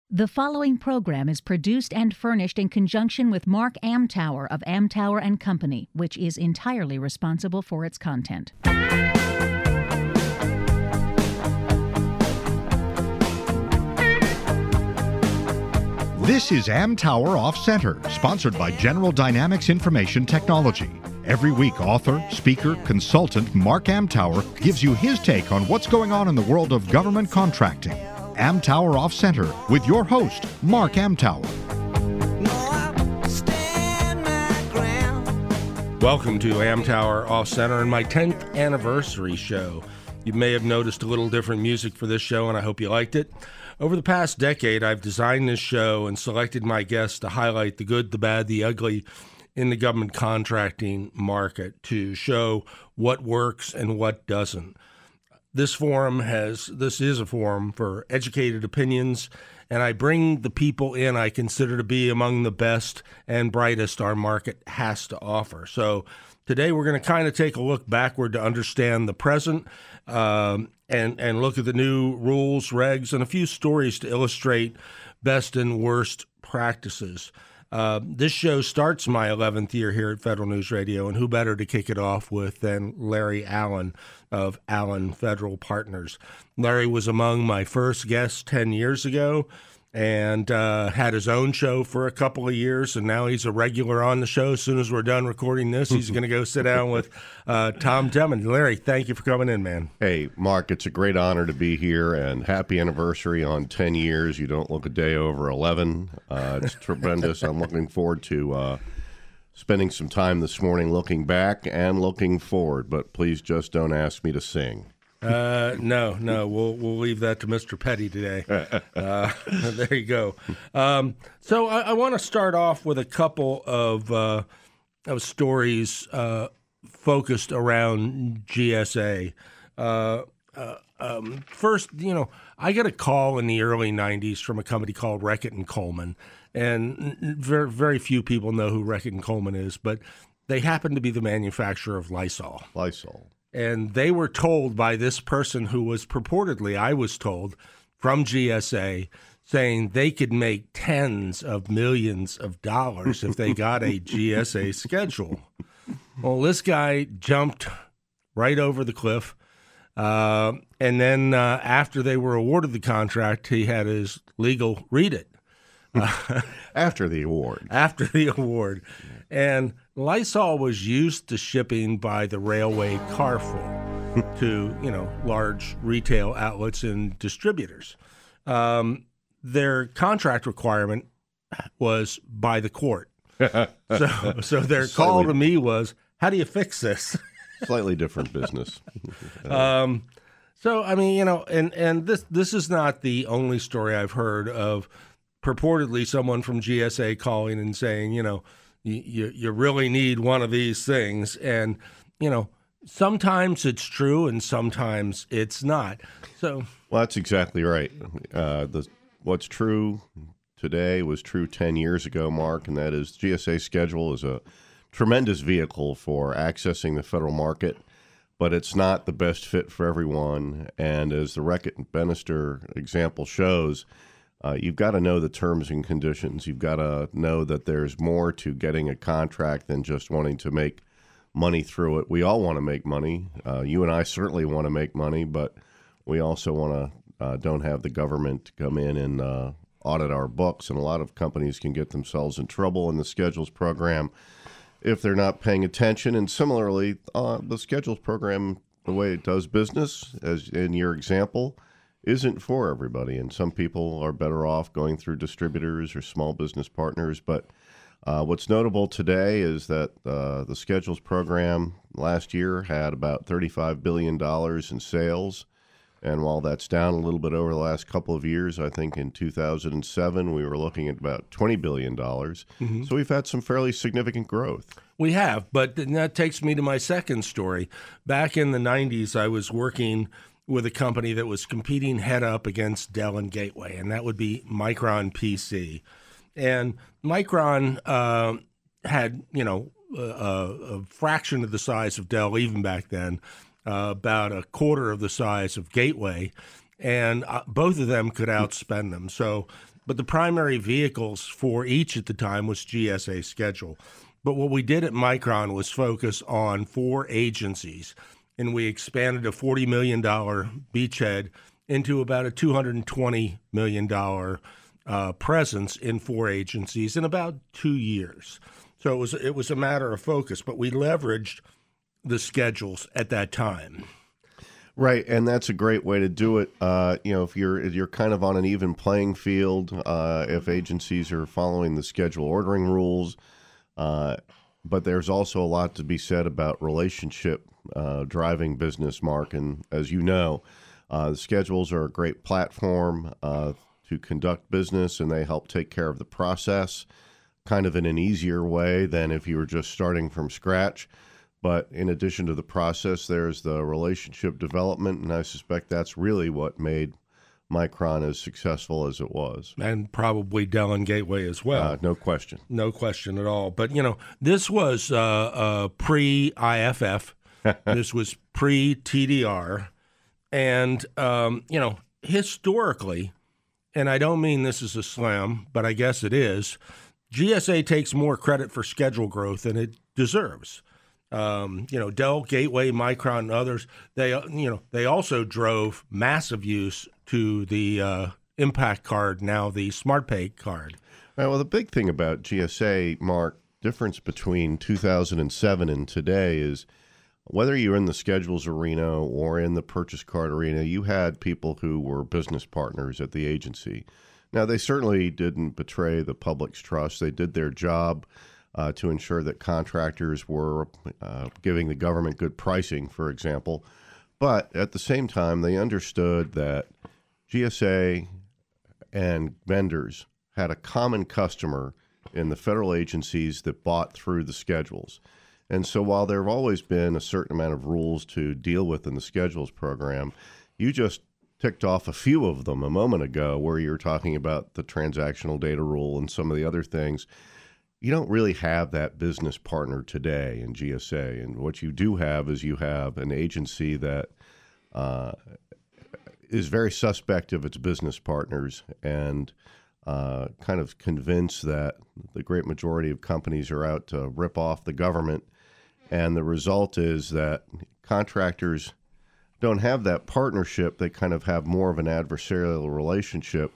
The following program is produced and furnished in conjunction with Mark Amtower of Amtower and Company, which is entirely responsible for its content. This is Amtower Off Center, sponsored by General Dynamics Information Technology. Every week, author, speaker, consultant Mark Amtower gives you his take on what's going on in the world of government contracting. Amtower Off Center with your host, Mark Amtower. Welcome to Amtower Off Center and my 10th anniversary show. You may have noticed a little different music for this show, and I hope you liked it. Over the past decade, I've designed this show and selected my guests to highlight the good, the bad, the ugly in the government contracting market to show what works and what doesn't. This is a forum for educated opinions, and I bring the people in I consider to be among the best and brightest our market has to offer. So today we're going to kind of take a look backward to understand the present and look at the new rules, regs, and a few stories to illustrate best and worst practices. This show starts my 11th year here at Federal News Radio, and who better to kick it off with than Larry Allen of Allen Federal Partners. Larry was among my first guests 10 years ago and had his own show for a couple of years, and now he's a regular on the show. As soon as we're done recording this, he's going to go sit down with Tom Temin. Larry, thank you for coming in, man. Hey, Mark, it's a great honor to be here, and happy anniversary on 10 years. You don't look a day over 11. It's tremendous. I'm looking forward to spending some time this morning looking back and looking forward, but please just don't ask me to sing. No, we'll leave that to Mr. Petty today. There you go. So I want to start off with a couple of stories focused around GSA. First, I got a call in the early 90s from a company called Reckitt and Coleman, and very, very few people know who Reckitt and Coleman is, but they happen to be the manufacturer of Lysol. And they were told by this person who was purportedly, I was told, from GSA, saying they could make tens of millions of dollars if they got a GSA schedule. Well, this guy jumped right over the cliff. And then after they were awarded the contract, he had his legal read it. After the award. And Lysol was used to shipping by the railway carful to, large retail outlets and distributors. Their contract requirement was by the court. So their call to me was, how do you fix this? Slightly different business. So, I mean, and this is not the only story I've heard of purportedly someone from GSA calling and saying, you really need one of these things. And, sometimes it's true and sometimes it's not. So, well, that's exactly right. What's true today was true 10 years ago, Mark, and that is GSA schedule is a tremendous vehicle for accessing the federal market, but it's not the best fit for everyone. And as the Reckitt and Bannister example shows, you've got to know the terms and conditions. You've got to know that there's more to getting a contract than just wanting to make money through it. We all want to make money. You and I certainly want to make money, but we also want to don't have the government come in and audit our books. And a lot of companies can get themselves in trouble in the schedules program if they're not paying attention. And similarly, the schedules program, the way it does business, as in your example, isn't for everybody, and some people are better off going through distributors or small business partners. But what's notable today is that the schedules program last year had about $35 billion in sales, and while that's down a little bit over the last couple of years, I think in 2007 we were looking at about $20 billion. Mm-hmm. So we've had some fairly significant growth. We have, but that takes me to my second story. Back in the 90s, I was working with a company that was competing head up against Dell and Gateway, and that would be Micron PC. And Micron had, a fraction of the size of Dell even back then, about a quarter of the size of Gateway, and both of them could outspend them. So but the primary vehicles for each at the time was GSA Schedule. But what we did at Micron was focus on 4 agencies, and we expanded a $40 million beachhead into about a $220 million presence in 4 agencies in about 2 years. So it was a matter of focus, but we leveraged the schedules at that time. Right, and that's a great way to do it. If you're kind of on an even playing field, if agencies are following the schedule ordering rules, but there's also a lot to be said about relationship driving business, Mark. And as you know, the schedules are a great platform to conduct business, and they help take care of the process kind of in an easier way than if you were just starting from scratch. But in addition to the process, there's the relationship development, and I suspect that's really what made Micron as successful as it was. And probably Dell and Gateway as well. No question. No question at all. But, this was pre-IFF. This was pre-TDR. And, historically, and I don't mean this is a slam, but I guess it is, GSA takes more credit for schedule growth than it deserves. Dell, Gateway, Micron, and others, they also drove massive use to the Impact card, now the SmartPay card. Well, the big thing about GSA, Mark, difference between 2007 and today is whether you're in the schedules arena or in the purchase card arena, you had people who were business partners at the agency. Now, they certainly didn't betray the public's trust. They did their job to ensure that contractors were giving the government good pricing, for example. But at the same time, they understood that GSA and vendors had a common customer in the federal agencies that bought through the schedules. And so while there have always been a certain amount of rules to deal with in the schedules program, you just ticked off a few of them a moment ago where you're talking about the transactional data rule and some of the other things. You don't really have that business partner today in GSA. And what you do have is you have an agency that is very suspect of its business partners and kind of convinced that the great majority of companies are out to rip off the government. And the result is that contractors don't have that partnership. They kind of have more of an adversarial relationship.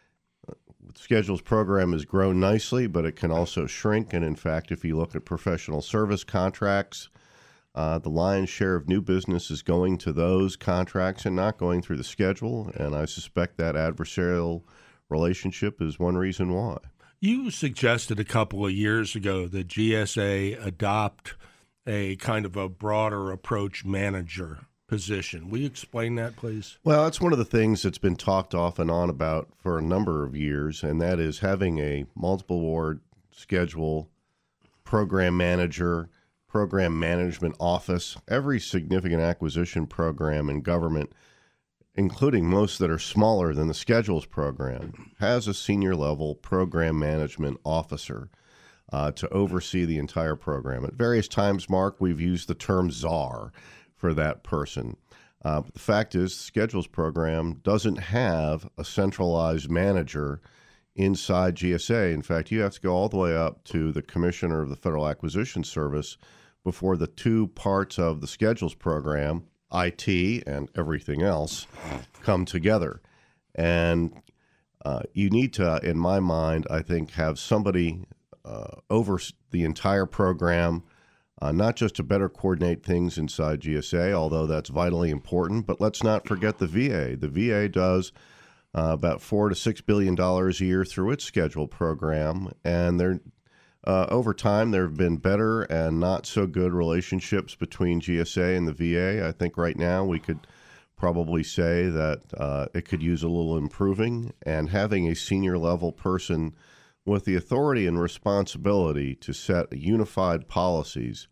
The schedules program has grown nicely, but it can also shrink. And in fact, if you look at professional service contracts, the lion's share of new business is going to those contracts and not going through the schedule. And I suspect that adversarial relationship is one reason why. You suggested a couple of years ago that GSA adopt a kind of a broader approach manager position. Will you explain that, please? Well, that's one of the things that's been talked off and on about for a number of years, and that is having a multiple award schedule, program manager, program management office. Every significant acquisition program in government, including most that are smaller than the schedules program, has a senior level program management officer to oversee the entire program. At various times, Mark, we've used the term czar for that person. But the fact is, the schedules program doesn't have a centralized manager inside GSA. In fact, you have to go all the way up to the commissioner of the Federal Acquisition Service before the two parts of the schedules program, IT and everything else, come together. And you need to, in my mind, I think, have somebody over the entire program, not just to better coordinate things inside GSA, although that's vitally important, but let's not forget the VA. The VA does about $4 to $6 billion a year through its schedule program, and over time there have been better and not so good relationships between GSA and the VA. I think right now we could probably say that it could use a little improving, and having a senior level person with the authority and responsibility to set unified policies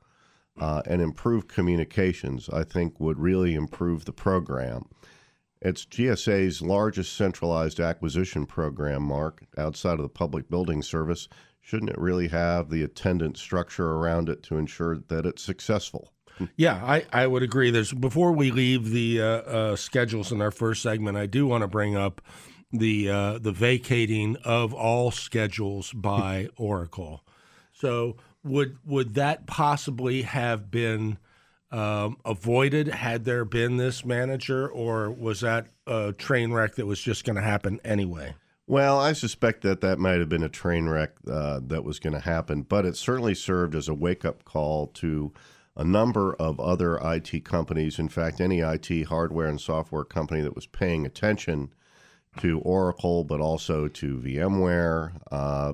and improve communications, I think would really improve the program. It's GSA's largest centralized acquisition program, Mark, outside of the Public Building Service. Shouldn't it really have the attendant structure around it to ensure that it's successful? Yeah, I would agree. Before we leave the schedules in our first segment, I do want to bring up the vacating of all schedules by Oracle. So would that possibly have been avoided had there been this manager, or was that a train wreck that was just going to happen anyway? Well, I suspect that might have been a train wreck that was going to happen, but it certainly served as a wake-up call to a number of other IT companies. In fact, any IT hardware and software company that was paying attention to Oracle, but also to VMware,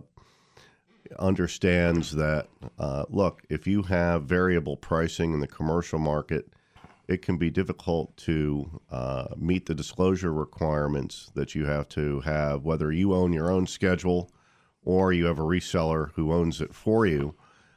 understands that, look, if you have variable pricing in the commercial market, it can be difficult to meet the disclosure requirements that you have to have, whether you own your own schedule or you have a reseller who owns it for you.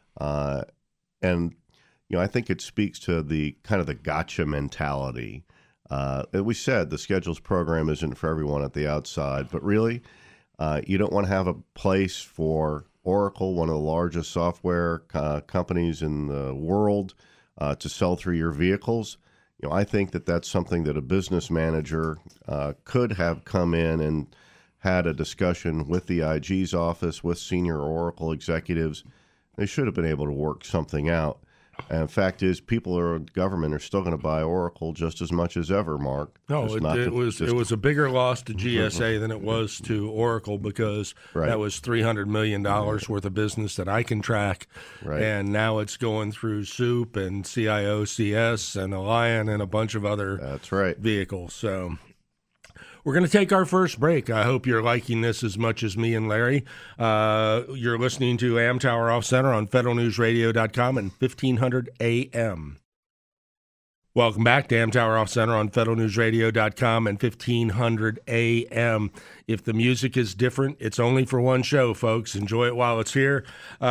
And I think it speaks to the kind of the gotcha mentality. We said the schedules program isn't for everyone at the outside, but really, you don't want to have a place for Oracle, one of the largest software companies in the world, to sell through your vehicles. I think that's something that a business manager could have come in and had a discussion with the IG's office, with senior Oracle executives. They should have been able to work something out. And the fact is, government are still going to buy Oracle just as much as ever, Mark. No, it was a bigger loss to GSA than it was to Oracle, because that was $300 million worth of business that I can track. Right. And now it's going through Soup and CIOCS and Alliant and a bunch of other vehicles. So we're going to take our first break. I hope you're liking this as much as me and Larry. You're listening to Amtower Off Center on federalnewsradio.com and 1500 AM. Welcome back to Amtower Off Center on federalnewsradio.com and 1500 AM. If the music is different, it's only for one show, folks. Enjoy it while it's here.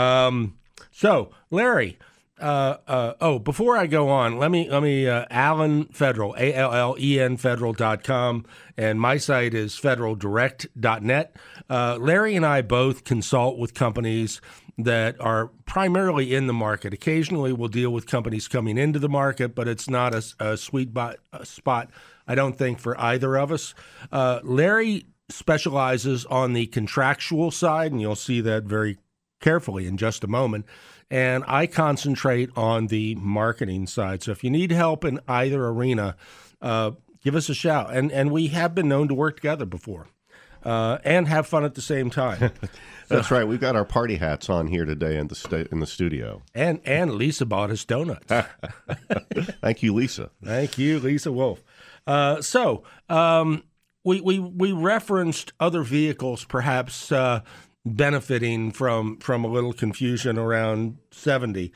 So, Larry, before I go on, let me Allen Federal, ALLEN Federal.com, and my site is federaldirect.net. Larry and I both consult with companies that are primarily in the market. Occasionally we'll deal with companies coming into the market, but it's not a sweet spot, I don't think, for either of us. Larry specializes on the contractual side, and you'll see that very carefully in just a moment. And I concentrate on the marketing side. So if you need help in either arena, give us a shout. And we have been known to work together before and have fun at the same time. That's right. We've got our party hats on here today in the studio. And Lisa bought us donuts. Thank you, Lisa. Thank you, Lisa Wolf. We referenced other vehicles perhaps benefiting from a little confusion around 70.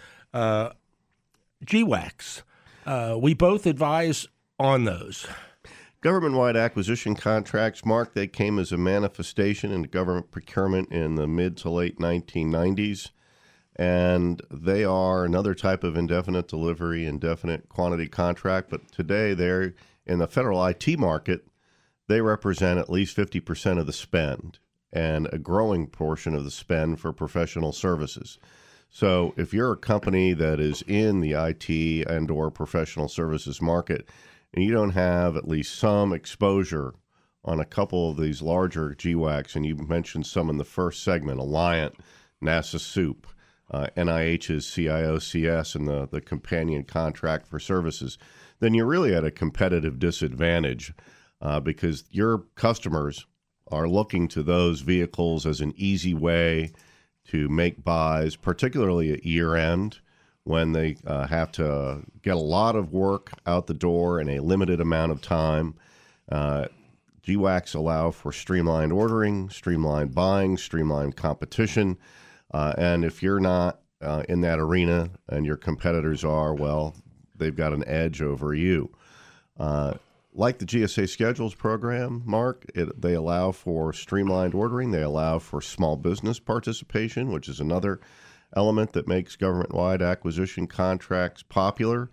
GWACs. We both advise on those. Government-wide acquisition contracts, Mark, they came as a manifestation in government procurement in the mid to late 1990s, and they are another type of indefinite delivery, indefinite quantity contract, but today they're in the federal IT market. They represent at least 50% of the spend and a growing portion of the spend for professional services. So if you're a company that is in the IT and or professional services market, and you don't have at least some exposure on a couple of these larger GWACs, and you mentioned some in the first segment, Alliant, NASA Soup, NIH's CIOCS, and the companion contract for services, then you're really at a competitive disadvantage because your customers are looking to those vehicles as an easy way to make buys, particularly at year end, when they have to get a lot of work out the door in a limited amount of time. GWACs allow for streamlined ordering, streamlined buying, streamlined competition. And if you're not in that arena and your competitors are, well, they've got an edge over you. Like the GSA Schedules program, Mark, they allow for streamlined ordering. They allow for small business participation, which is another element that makes government-wide acquisition contracts popular.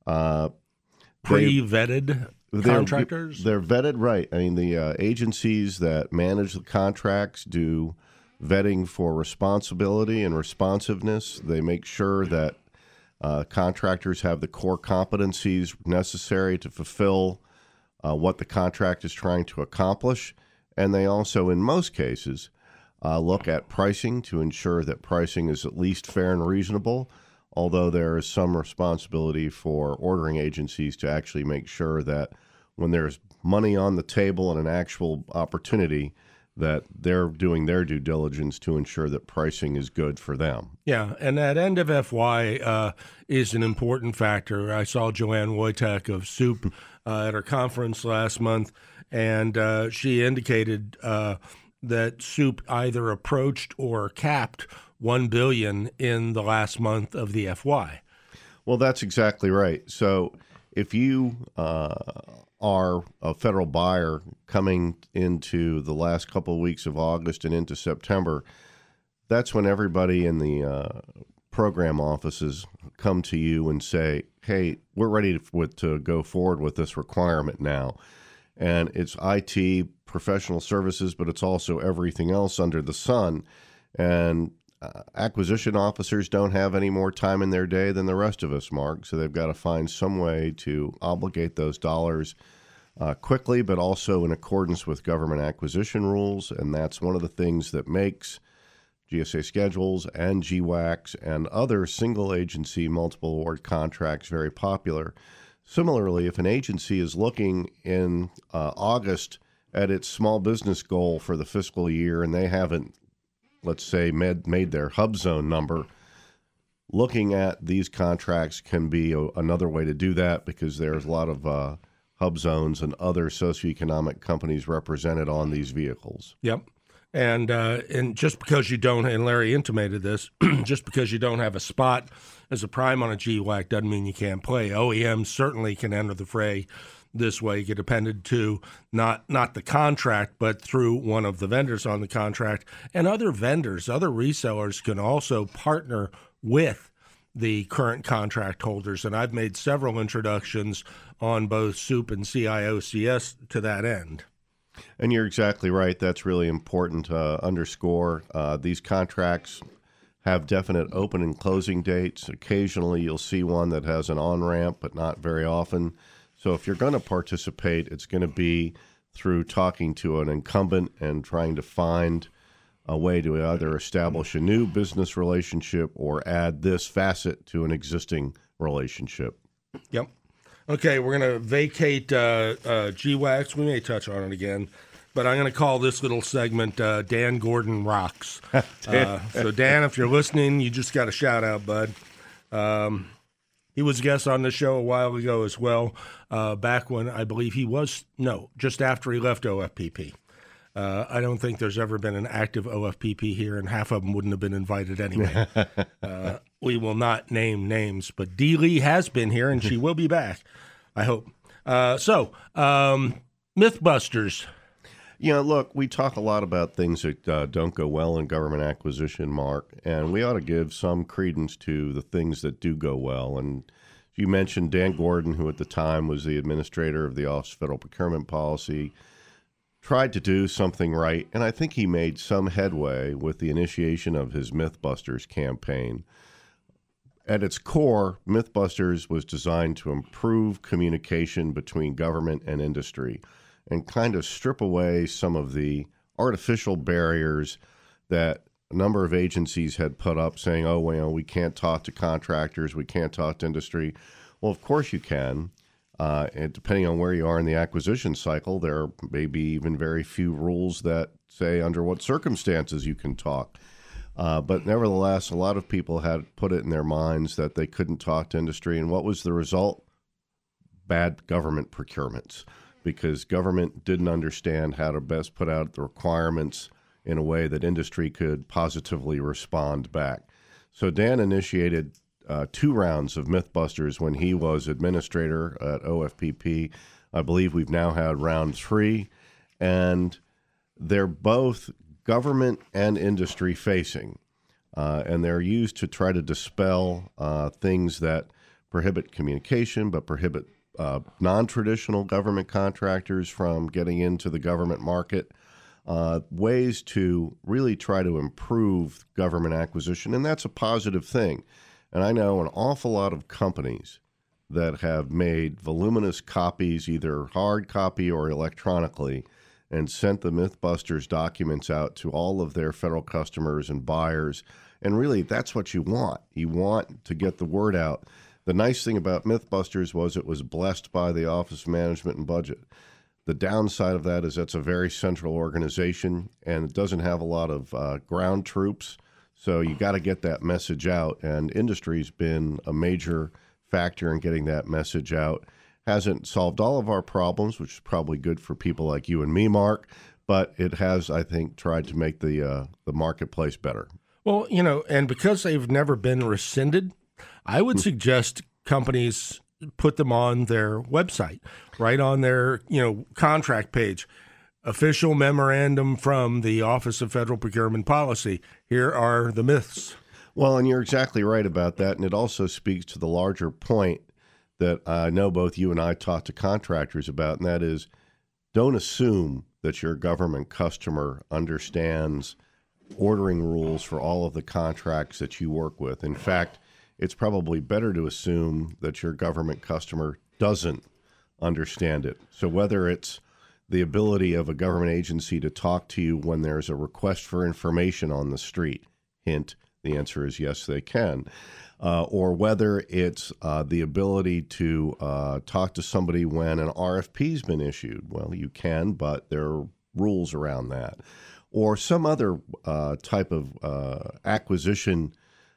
Pre-vetted contractors? They're vetted, right. I mean, the agencies that manage the contracts do vetting for responsibility and responsiveness. They make sure that contractors have the core competencies necessary to fulfill what the contract is trying to accomplish. And they also, in most cases, look at pricing to ensure that pricing is at least fair and reasonable, although there is some responsibility for ordering agencies to actually make sure that when there's money on the table and an actual opportunity, that they're doing their due diligence to ensure that pricing is good for them. Yeah, and that end of FY is an important factor. I saw Joanne Wojtek of SOUP at her conference last month, and she indicated that SOUP either approached or capped $1 billion in the last month of the FY. Well, that's exactly right. So if you are a federal buyer coming into the last couple of weeks of August and into September, that's when everybody in the program offices come to you and say, hey, we're ready to go forward with this requirement now. And it's IT, professional services, but it's also everything else under the sun. And acquisition officers don't have any more time in their day than the rest of us, Mark. So they've got to find some way to obligate those dollars quickly, but also in accordance with government acquisition rules. And that's one of the things that makes GSA schedules and GWACs and other single agency multiple award contracts very popular. Similarly, if an agency is looking in August at its small business goal for the fiscal year and they haven't, let's say, made their hub zone number, looking at these contracts can be another way to do that, because there's a lot of hub zones and other socioeconomic companies represented on these vehicles. Yep. And just because you don't, and Larry intimated this, just because you don't have a spot as a prime on a GWAC doesn't mean you can't play. OEMs certainly can enter the fray this way, get appended to not the contract, but through one of the vendors on the contract. And other vendors, other resellers can also partner with the current contract holders. And I've made several introductions on both SOUP and CIOCS to that end. And you're exactly right. That's really important to underscore. These contracts have definite open and closing dates. Occasionally you'll see one that has an on-ramp, but not very often. So if you're going to participate, it's going to be through talking to an incumbent and trying to find a way to either establish a new business relationship or add this facet to an existing relationship. Yep. Okay, we're going to vacate GWACs. We may touch on it again, but I'm going to call this little segment Dan Gordon Rocks. So, Dan, if you're listening, you just got a shout-out, bud. He was a guest on the show a while ago as well, back when I believe just after he left OFPP. I don't think there's ever been an active OFPP here, and half of them wouldn't have been invited anyway. We will not name names, but Dee Lee has been here, and she will be back, I hope. Mythbusters. You know, look, we talk a lot about things that don't go well in government acquisition, Mark, and we ought to give some credence to the things that do go well. And you mentioned Dan Gordon, who at the time was the administrator of the Office of Federal Procurement Policy, tried to do something right, and I think he made some headway with the initiation of his Mythbusters campaign. At its core, Mythbusters was designed to improve communication between government and industry and kind of strip away some of the artificial barriers that a number of agencies had put up, saying, oh, well, we can't talk to contractors, we can't talk to industry. Well, of course you can. And depending on where you are in the acquisition cycle, there may be even very few rules that say under what circumstances you can talk. But nevertheless, a lot of people had put it in their minds that they couldn't talk to industry. And what was the result? Bad government procurements, because government didn't understand how to best put out the requirements in a way that industry could positively respond back. So Dan initiated 2 rounds of Mythbusters when he was administrator at OFPP. I believe we've now had round 3, and they're both government and industry facing, and they're used to try to dispel things that prohibit communication but prohibit non-traditional government contractors from getting into the government market, ways to really try to improve government acquisition, and that's a positive thing. And I know an awful lot of companies that have made voluminous copies, either hard copy or electronically, and sent the Mythbusters documents out to all of their federal customers and buyers. And really, that's what you want. You want to get the word out. The nice thing about Mythbusters was it was blessed by the Office of Management and Budget. The downside of that is that's a very central organization, and it doesn't have a lot of ground troops. So you got to get that message out, and industry's been a major factor in getting that message out. Hasn't solved all of our problems, which is probably good for people like you and me, Mark, but it has, I think, tried to make the marketplace better. Well, and because they've never been rescinded, I would suggest companies put them on their website, right on their, contract page. Official memorandum from the Office of Federal Procurement Policy. Here are the myths. Well, and you're exactly right about that. And it also speaks to the larger point that I know both you and I talk to contractors about, and that is don't assume that your government customer understands ordering rules for all of the contracts that you work with. In fact, it's probably better to assume that your government customer doesn't understand it. So whether it's the ability of a government agency to talk to you when there's a request for information on the street, hint, the answer is yes, they can. Or whether it's the ability to talk to somebody when an RFP's been issued. Well, you can, but there are rules around that. Or some other type of acquisition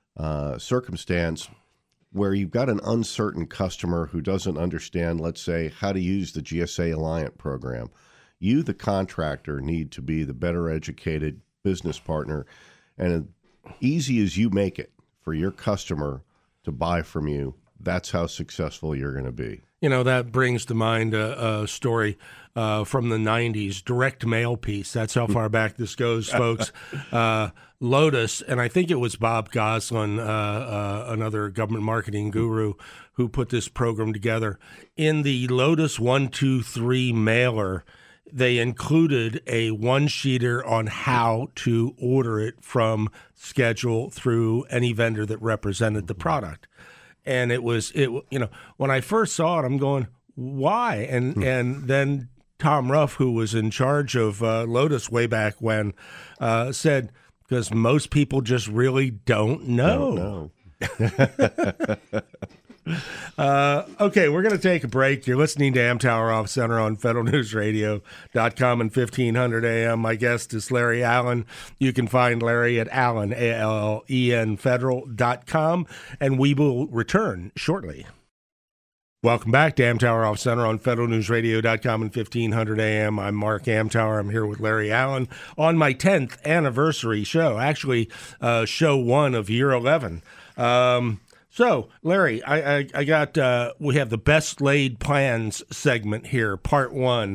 circumstance where you've got an uncertain customer who doesn't understand, let's say, how to use the GSA Alliant program. You, the contractor, need to be the better educated business partner. And as easy as you make it for your customer to buy from you, that's how successful you're going to be. That brings to mind a story from the 90s, direct mail piece. That's how far back this goes, folks. Lotus, and I think it was Bob Goslin, another government marketing guru, who put this program together. In the Lotus 123 mailer, they included a one-sheeter on how to order it from schedule through any vendor that represented the product. And it when I first saw it, I'm going, why? And then Tom Ruff, who was in charge of Lotus way back when, said, because most people just really don't know. Okay, we're going to take a break. You're listening to Amtower Off Center on federalnewsradio.com and 1500 AM. My guest is Larry Allen. You can find Larry at Allen, ALLEN, federal.com, and we will return shortly. Welcome back to Amtower Off Center on federalnewsradio.com and 1500 AM. I'm Mark Amtower. I'm here with Larry Allen on my 10th anniversary show, actually show 1 of year 11. So, Larry, I got we have the best laid plans segment here, part 1.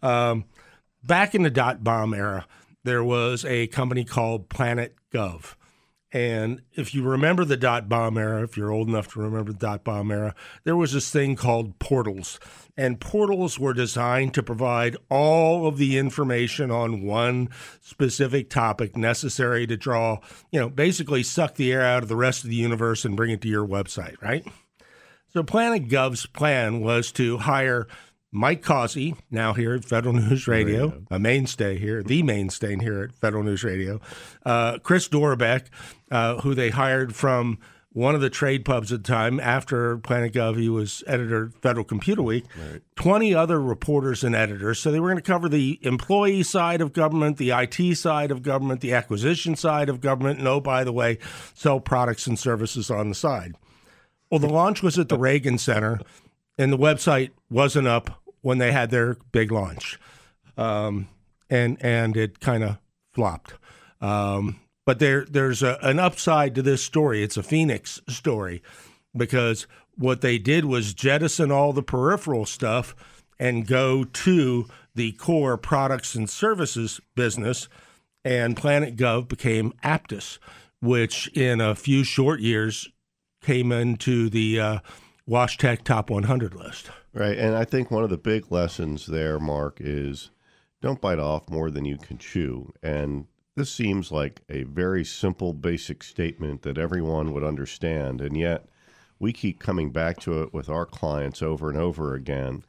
Back in the dot bomb era, there was a company called Planet Gov. And if you remember the dot bomb era, if you're old enough to remember the dot bomb era, there was this thing called portals. And portals were designed to provide all of the information on one specific topic necessary to draw, basically suck the air out of the rest of the universe and bring it to your website, right? So Planet Gov's plan was to hire Mike Causey, now here at Federal News Radio, a mainstay here, the mainstay here at Federal News Radio, Chris Dorbeck, who they hired from one of the trade pubs at the time. After Planet Gov, he was editor of Federal Computer Week, 20 other reporters and editors. So they were going to cover the employee side of government, the IT side of government, the acquisition side of government, and, oh, by the way, sell products and services on the side. Well, the launch was at the Reagan Center, and the website wasn't up when they had their big launch, and it kind of flopped. But there's an upside to this story. It's a Phoenix story, because what they did was jettison all the peripheral stuff and go to the core products and services business, and Planet Gov became Aptus, which in a few short years came into the WashTech Top 100 list. Right, and I think one of the big lessons there, Mark, is don't bite off more than you can chew. And this seems like a very simple, basic statement that everyone would understand, and yet we keep coming back to it with our clients over and over again.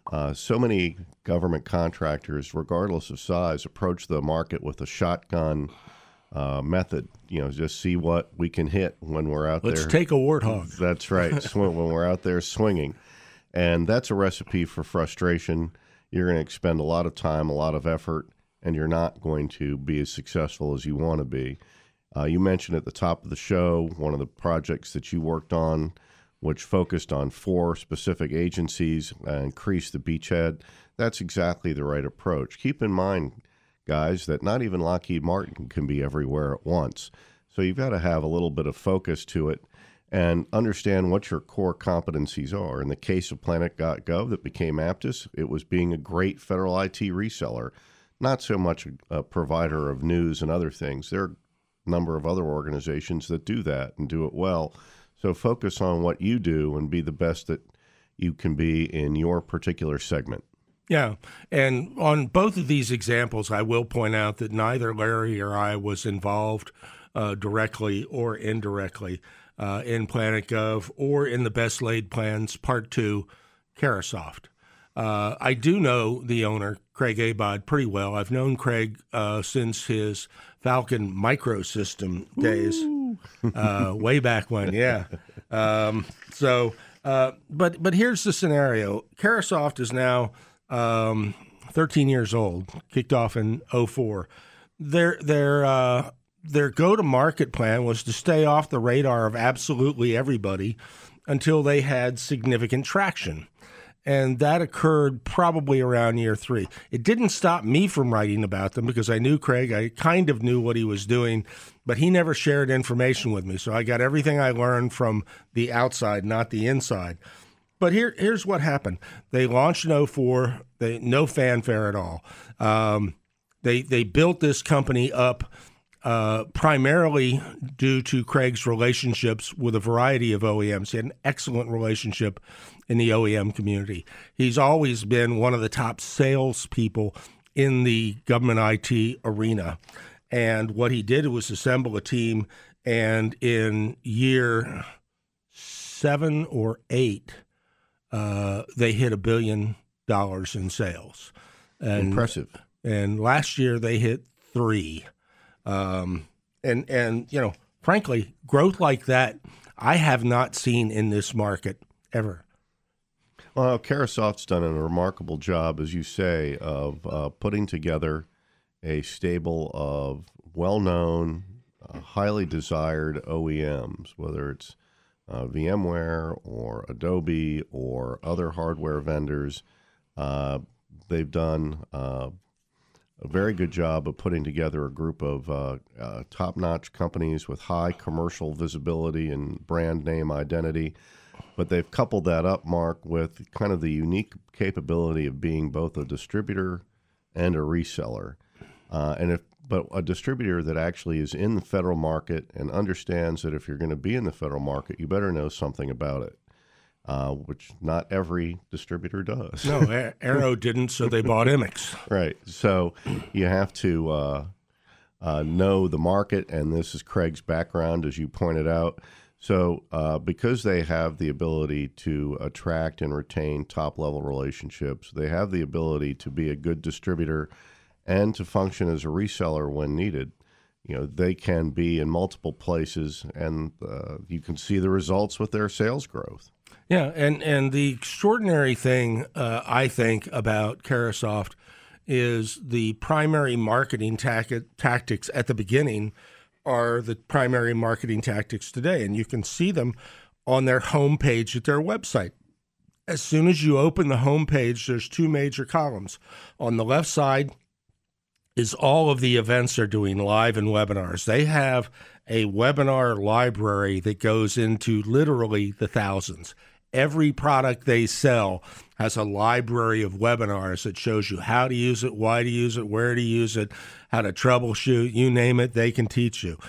So many government contractors, regardless of size, approach the market with a shotgun method. Just see what we can hit when we're out there. Let's take a warthog. That's right. When we're out there swinging. And that's a recipe for frustration. You're going to expend a lot of time, a lot of effort, and you're not going to be as successful as you want to be. You mentioned at the top of the show one of the projects that you worked on, which focused on 4 specific agencies and increased the beachhead. That's exactly the right approach. Keep in mind, guys, that not even Lockheed Martin can be everywhere at once. So you've got to have a little bit of focus to it and understand what your core competencies are. In the case of Planet.gov that became Aptus, it was being a great federal IT reseller, not so much a provider of news and other things. There are a number of other organizations that do that and do it well. So focus on what you do and be the best that you can be in your particular segment. Yeah, and on both of these examples, I will point out that neither Larry or I was involved directly or indirectly in PlanetGov or in the Best Laid Plans Part 2 Carahsoft. I do know the owner, Craig Abod, pretty well. I've known Craig since his Falcon Microsystem days, way back when, yeah. But here's the scenario. Carahsoft is now 13 years old, kicked off in 2004. Their go-to-market plan was to stay off the radar of absolutely everybody until they had significant traction. And that occurred probably around year 3. It didn't stop me from writing about them because I knew Craig. I kind of knew what he was doing, but he never shared information with me. So I got everything I learned from the outside, not the inside. But here's what happened. They launched in 2004. No fanfare at all. They built this company up primarily due to Craig's relationships with a variety of OEMs. He had an excellent relationship in the OEM community. He's always been one of the top salespeople in the government IT arena. And what he did was assemble a team, and in year 7 or 8, they hit $1 billion in sales. And, impressive. And last year they hit 3. And frankly, growth like that, I have not seen in this market ever. Well, Carahsoft's done a remarkable job, as you say, of putting together a stable of well-known, highly desired OEMs, whether it's VMware or Adobe or other hardware vendors. They've done a very good job of putting together a group of top-notch companies with high commercial visibility and brand name identity. But they've coupled that up, Mark, with kind of the unique capability of being both a distributor and a reseller. But a distributor that actually is in the federal market and understands that if you're going to be in the federal market, you better know something about it, which not every distributor does. No, Arrow didn't, so they bought Immix. Right. So you have to know the market, and this is Craig's background, as you pointed out. So because they have the ability to attract and retain top-level relationships, they have the ability to be a good distributor and to function as a reseller when needed. They can be in multiple places, and you can see the results with their sales growth. Yeah, and the extraordinary thing, I think, about Carahsoft is the primary marketing tactics at the beginning are the primary marketing tactics today, and you can see them on their homepage at their website. As soon as you open the homepage, there's 2 major columns. On the left side is all of the events they're doing live and webinars. They have a webinar library that goes into literally the thousands. Every product they sell has a library of webinars that shows you how to use it, why to use it, where to use it, how to troubleshoot, you name it, they can teach you.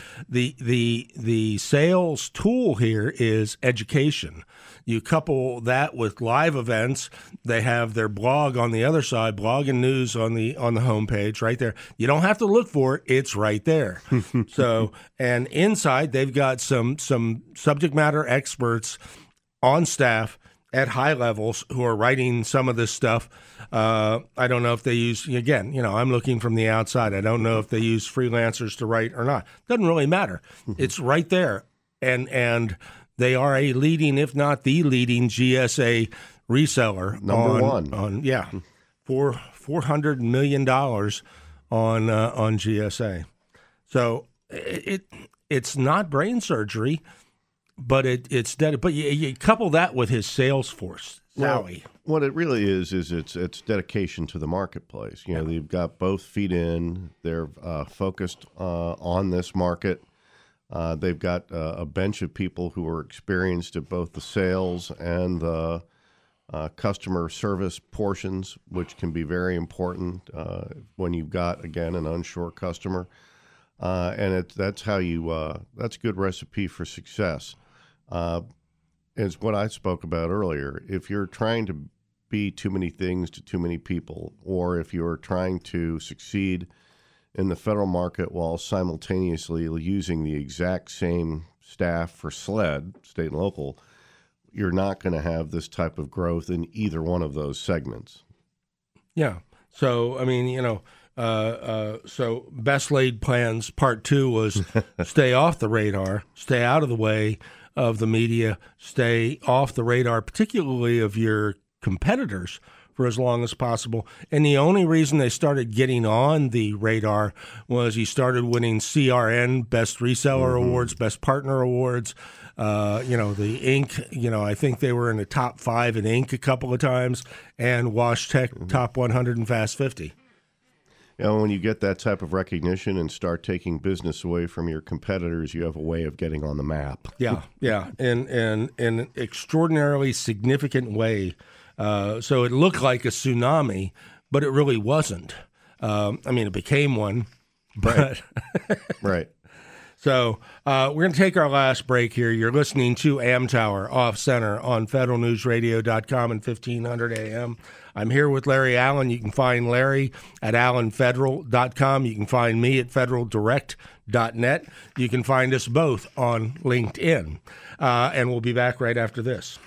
The sales tool here is education. You couple that with live events. They have their blog on the other side, blog and news on the homepage right there. You don't have to look for it. It's right there. So, and inside they've got some subject matter experts on staff at high levels who are writing some of this stuff. I don't know if they use, again, I'm looking from the outside. I don't know if they use freelancers to write or not. Doesn't really matter. It's right there. And they are a leading, if not the leading GSA reseller. Number one. For $400 million on GSA. So it's not brain surgery, but it's dead. But you couple that with his sales force, Zowie. What it really is it's dedication to the marketplace. They've got both feet in. They're focused on this market. They've got a bench of people who are experienced at both the sales and the customer service portions, which can be very important when you've got, again, an unsure customer. And that's how that's a good recipe for success. It's what I spoke about earlier. If you're trying to be too many things to too many people, or if you're trying to succeed in the federal market while simultaneously using the exact same staff for SLED, state and local, you're not going to have this type of growth in either one of those segments. Yeah. So, so best laid plans part 2 was stay off the radar, stay out of the way of the media, stay off the radar, particularly of your competitors, for as long as possible. And the only reason they started getting on the radar was he started winning CRN Best Reseller Awards, Best Partner Awards. The Inc., I think they were in the top 5 in Inc. a couple of times, and WashTech top 100 and Fast 50. When you get that type of recognition and start taking business away from your competitors, you have a way of getting on the map. Yeah, in an extraordinarily significant way. So it looked like a tsunami, but it really wasn't. It became one. But Right. So we're going to take our last break here. You're listening to Amtower Off Center on federalnewsradio.com and 1500 AM. I'm here with Larry Allen. You can find Larry at allenfederal.com. You can find me at federaldirect.net. You can find us both on LinkedIn. And we'll be back right after this.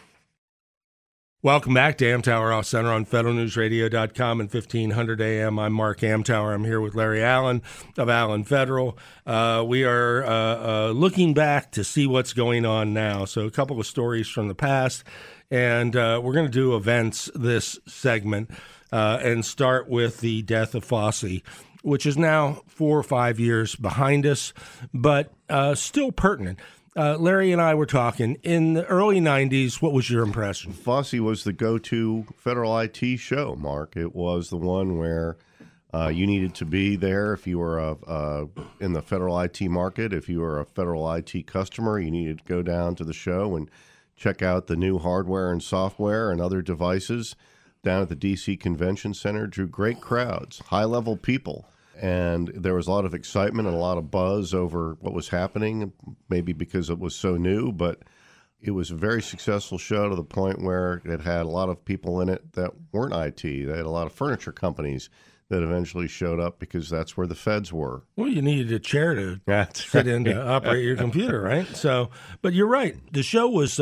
Welcome back to Amtower Off Center on federalnewsradio.com and 1500 AM. I'm Mark Amtower. I'm here with Larry Allen of Allen Federal. We are looking back to see what's going on now. So a couple of stories from the past, and we're going to do events this segment and start with the death of Fosse, which is now 4 or 5 years behind us, but still pertinent. Larry and I were talking in the early 90s. What was your impression? Fosse was the go-to federal IT show, Mark. It was the one where you needed to be there if you were in the federal IT market. If you were a federal IT customer, you needed to go down to the show and check out the new hardware and software and other devices down at the D.C. Convention Center. Drew great crowds, high-level people. And there was a lot of excitement and a lot of buzz over what was happening, maybe because it was so new, but it was a very successful show to the point where it had a lot of people in it that weren't IT. They had a lot of furniture companies that eventually showed up because that's where the feds were. Well, you needed a chair to sit in to operate your computer, right? So, but you're right. The show was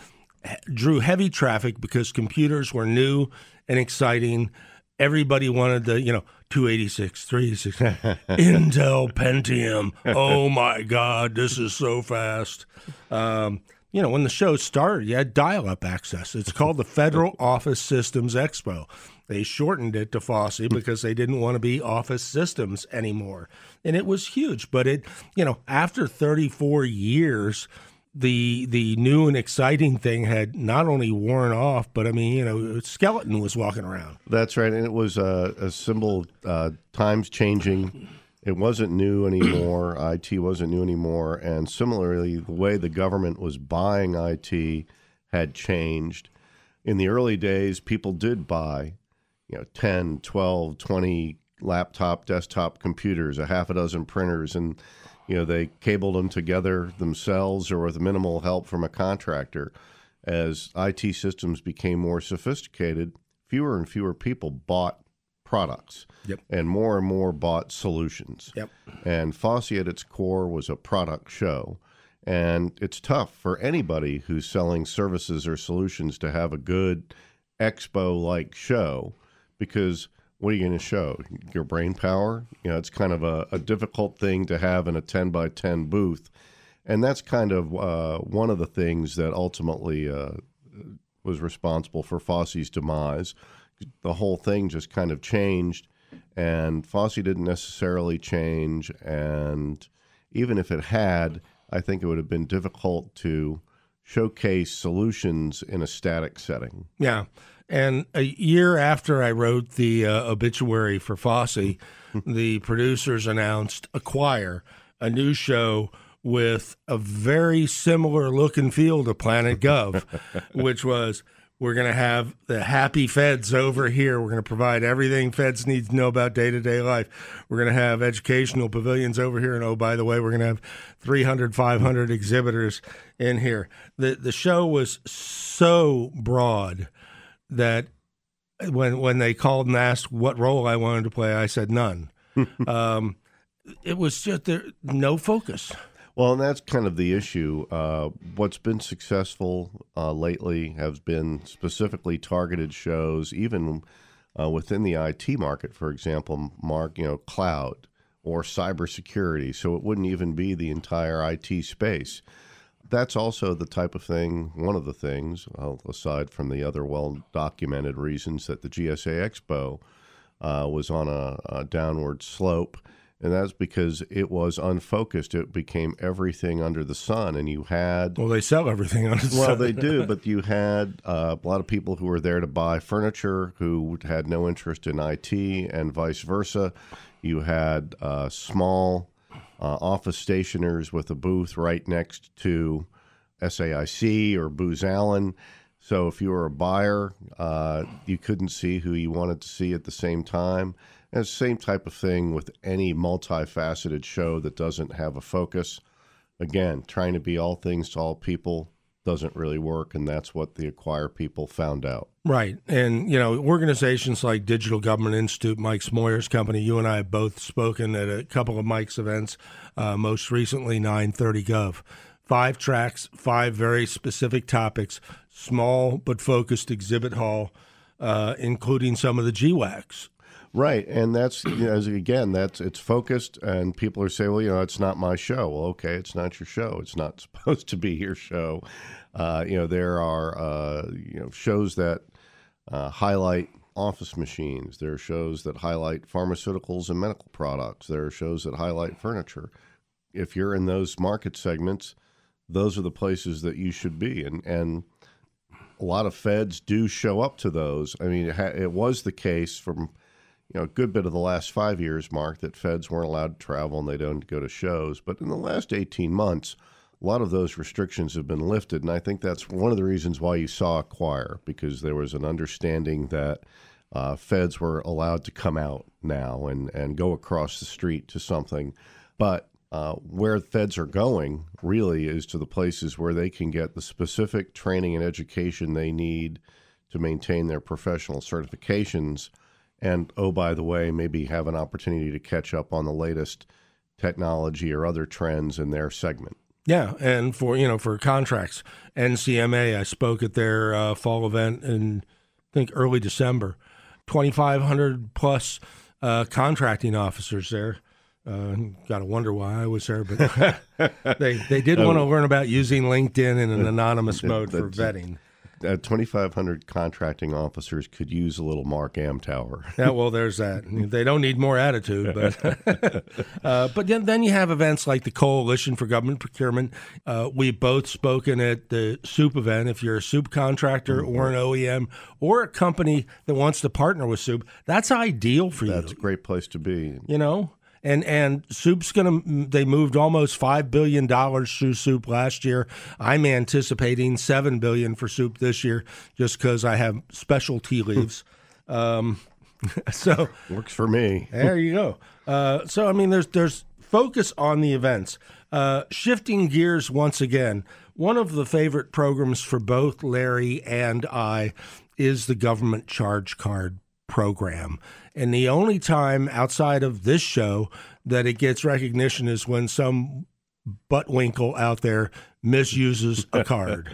drew heavy traffic because computers were new and exciting. Everybody wanted the, 286, 386, Intel Pentium. Oh, my God, this is so fast. When the show started, you had dial-up access. It's called the Federal Office Systems Expo. They shortened it to Fosse because they didn't want to be Office Systems anymore. And it was huge. But after 34 years, the new and exciting thing had not only worn off, but skeleton was walking around. That's right, and it was a symbol. Times changing. It wasn't new anymore. IT wasn't new anymore, and similarly, the way the government was buying IT had changed. In the early days, people did buy, 10, 12, 20 laptop, desktop computers, a half a dozen printers, and they cabled them together themselves or with minimal help from a contractor. As IT systems became more sophisticated, fewer and fewer people bought products. Yep. And more bought solutions. Yep. And Fosse at its core was a product show. And it's tough for anybody who's selling services or solutions to have a good expo-like show, because what are you going to show? Your brain power? It's kind of a difficult thing to have in a 10 by 10 booth. And that's kind of one of the things that ultimately was responsible for FOSSI's demise. The whole thing just kind of changed, and FOSSI didn't necessarily change. And even if it had, I think it would have been difficult to showcase solutions in a static setting. Yeah. And a year after I wrote the obituary for FOSSI, the producers announced Acquire, a new show with a very similar look and feel to Planet Gov, which was, we're going to have the happy feds over here. We're going to provide everything feds need to know about day-to-day life. We're going to have educational pavilions over here. And, oh, by the way, we're going to have 300, 500 exhibitors in here. The show was so broad that when they called and asked what role I wanted to play, I said none. It was just no focus. Well, and that's kind of the issue. What's been successful lately has been specifically targeted shows, even within the IT market, for example, Mark, cloud or cybersecurity. So it wouldn't even be the entire IT space. That's also the type of thing, one of the things, aside from the other well-documented reasons, that the GSA Expo was on a downward slope. And that's because it was unfocused. It became everything under the sun. And you had... Well, they sell everything under the sun. Well, they do. But you had a lot of people who were there to buy furniture who had no interest in IT, and vice versa. You had small office stationers with a booth right next to SAIC or Booz Allen. So if you were a buyer, you couldn't see who you wanted to see at the same time. And it's the same type of thing with any multifaceted show that doesn't have a focus. Again, trying to be all things to all people doesn't really work, and that's what the Acquire people found out. Right. And, organizations like Digital Government Institute, Mike Smoyer's company, you and I have both spoken at a couple of Mike's events, most recently 930 Gov. 5 tracks, 5 very specific topics, small but focused exhibit hall, including some of the GWACs. Right, and that's it's focused, and people are saying, well, it's not my show. Well, okay, it's not your show. It's not supposed to be your show. There are shows that highlight office machines. There are shows that highlight pharmaceuticals and medical products. There are shows that highlight furniture. If you're in those market segments, those are the places that you should be, and a lot of feds do show up to those. I mean, it was the case from a good bit of the last 5 years, Mark, that feds weren't allowed to travel and they don't go to shows. But in the last 18 months, a lot of those restrictions have been lifted. And I think that's one of the reasons why you saw Acquire, because there was an understanding that feds were allowed to come out now and go across the street to something. But where feds are going really is to the places where they can get the specific training and education they need to maintain their professional certifications. And, oh, by the way, maybe have an opportunity to catch up on the latest technology or other trends in their segment. Yeah, and for contracts, NCMA, I spoke at their fall event in, I think, early December. 2,500 plus contracting officers there. Got to wonder why I was there, but they did want to learn about using LinkedIn in an anonymous mode for vetting. 2,500 contracting officers could use a little Mark Amtower. Yeah, well, there's that. They don't need more attitude, but then you have events like the Coalition for Government Procurement. We've both spoken at the SOUP event. If you're a SOUP contractor or an OEM or a company that wants to partner with SOUP, that's ideal for you. That's a great place to be. And SOUP's they moved almost $5 billion through SOUP last year. I'm anticipating $7 billion for SOUP this year just because I have specialty leaves. So works for me. There you go. So, I mean, there's focus on the events. Shifting gears once again, one of the favorite programs for both Larry and I is the government charge card program. And the only time outside of this show that it gets recognition is when some buttwinkle out there misuses a card.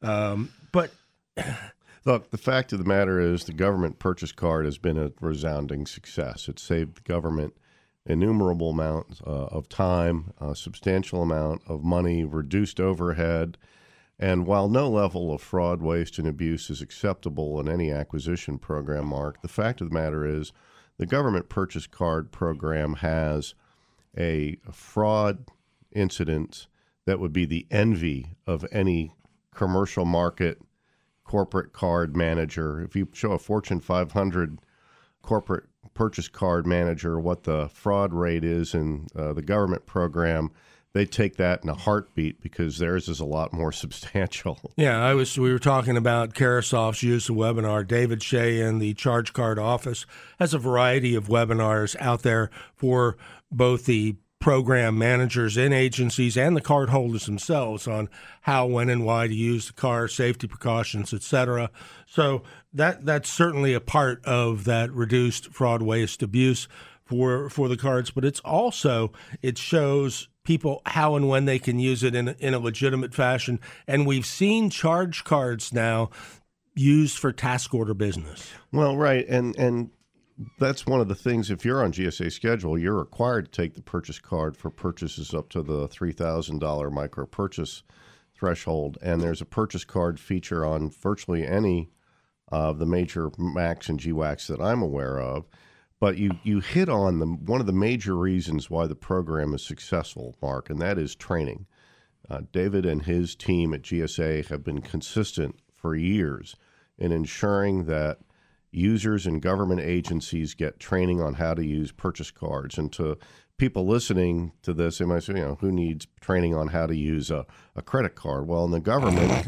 But look, the fact of the matter is the government purchase card has been a resounding success. It saved the government innumerable amounts of time, a substantial amount of money, reduced overhead. And while no level of fraud, waste, and abuse is acceptable in any acquisition program, Mark, the fact of the matter is the government purchase card program has a fraud incident that would be the envy of any commercial market corporate card manager. If you show a Fortune 500 corporate purchase card manager what the fraud rate is in the government program, they take that in a heartbeat because theirs is a lot more substantial. Yeah, we were talking about Carasoft's use of webinar. David Shea in the Charge Card office has a variety of webinars out there for both the program managers in agencies and the card holders themselves on how, when, and why to use the card, safety precautions, etc. So that's certainly a part of that reduced fraud, waste, abuse for the cards. But it's also, it shows people how and when they can use it in a legitimate fashion. And we've seen charge cards now used for task order business. Well, right. And that's one of the things. If you're on GSA schedule, you're required to take the purchase card for purchases up to the $3,000 micro purchase threshold. And there's a purchase card feature on virtually any of the major MACs and GWACs that I'm aware of. But you hit on one of the major reasons why the program is successful, Mark, and that is training. David and his team at GSA have been consistent for years in ensuring that users and government agencies get training on how to use purchase cards. And to people listening to this, they might say, who needs training on how to use a credit card? Well, in the government,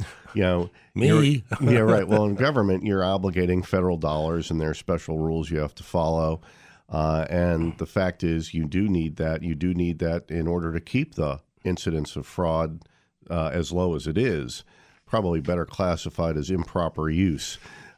me. Yeah, right. Well, in government, you're obligating federal dollars, and there are special rules you have to follow. And the fact is, you do need that. You do need that in order to keep the incidence of fraud as low as it is, probably better classified as improper use.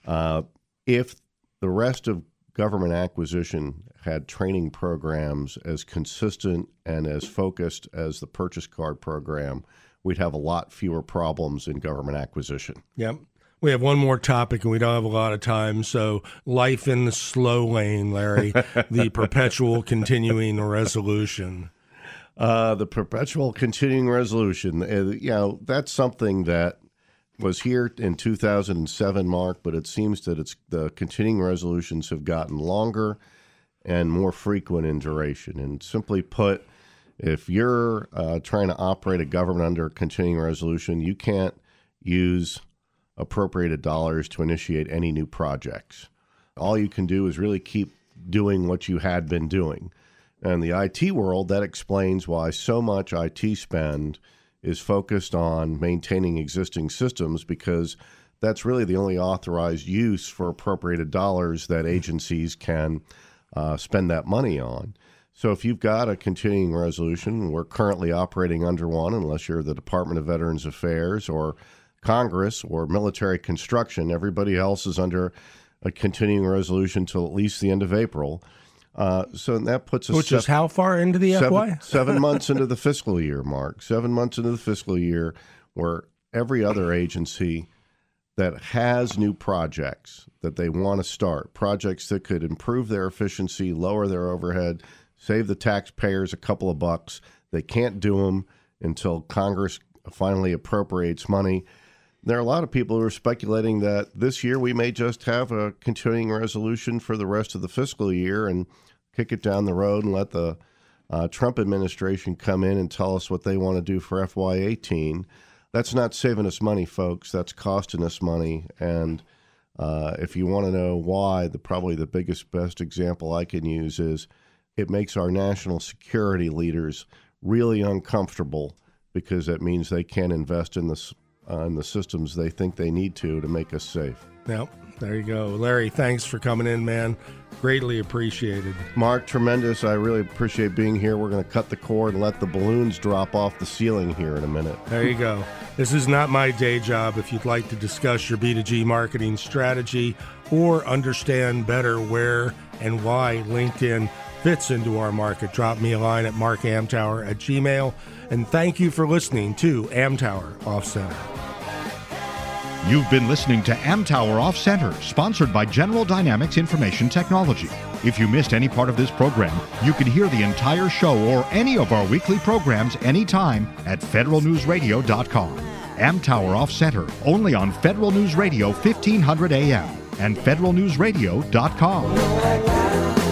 If the rest of government acquisition had training programs as consistent and as focused as the purchase card program, we'd have a lot fewer problems in government acquisition. Yep. We have one more topic, and we don't have a lot of time. So life in the slow lane, Larry, the perpetual continuing resolution. The perpetual continuing resolution, that's something that was here in 2007, Mark, but it seems that the continuing resolutions have gotten longer and more frequent in duration. And simply put, if you're trying to operate a government under a continuing resolution, you can't use appropriated dollars to initiate any new projects. All you can do is really keep doing what you had been doing. And the IT world, that explains why so much IT spend is focused on maintaining existing systems, because that's really the only authorized use for appropriated dollars that agencies can spend that money on. So if you've got a continuing resolution, we're currently operating under one, unless you're the Department of Veterans Affairs or Congress or military construction. Everybody else is under a continuing resolution till at least the end of April. So that puts us... Which is how far into the FY? 7 months into the fiscal year, Mark. 7 months into the fiscal year, where every other agency that has new projects that they want to start, projects that could improve their efficiency, lower their overhead, save the taxpayers a couple of bucks, they can't do them until Congress finally appropriates money. There are a lot of people who are speculating that this year we may just have a continuing resolution for the rest of the fiscal year and kick it down the road and let the Trump administration come in and tell us what they want to do for FY18. That's not saving us money, folks. That's costing us money. And if you want to know why, probably the best example I can use is it makes our national security leaders really uncomfortable, because that means they can't invest in the systems they think they need to make us safe. Yep, there you go. Larry, thanks for coming in, man. Greatly appreciated. Mark, tremendous. I really appreciate being here. We're going to cut the cord and let the balloons drop off the ceiling here in a minute. There you go. This is not my day job. If you'd like to discuss your B2G marketing strategy or understand better where and why LinkedIn fits into our market, drop me a line at markamtower@gmail. And thank you for listening to Amtower Off Center. You've been listening to Amtower Off Center, sponsored by General Dynamics Information Technology. If you missed any part of this program, you can hear the entire show or any of our weekly programs anytime at federalnewsradio.com. Amtower Off Center, only on Federal News Radio 1500 AM and federalnewsradio.com.